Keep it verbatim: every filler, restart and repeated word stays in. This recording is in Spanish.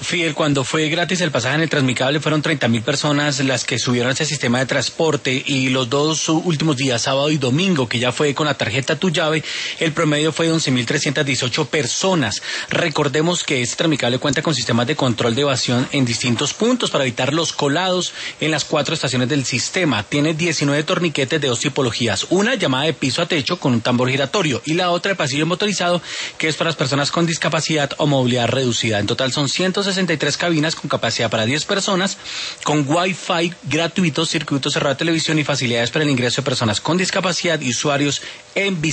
Fidel, cuando fue gratis el pasaje en el Transmicable fueron treinta mil personas las que subieron a ese sistema de transporte, y los dos últimos días, sábado y domingo, que ya fue con la tarjeta Tu Llave, el promedio fue de once mil trescientas dieciocho personas. Recordemos que este Transmicable cuenta con sistemas de control de evasión en distintos puntos para evitar los colados en las cuatro estaciones del sistema. Tiene diecinueve torniquetes de dos tipologías, una llamada de piso a techo con un tambor giratorio y la otra de pasillo motorizado, que es para las personas con discapacidad o movilidad reducida. En total son ciento sesenta y tres cabinas con capacidad para diez personas, con Wi-Fi gratuito, circuito cerrado de televisión y facilidades para el ingreso de personas con discapacidad y usuarios en bicicleta.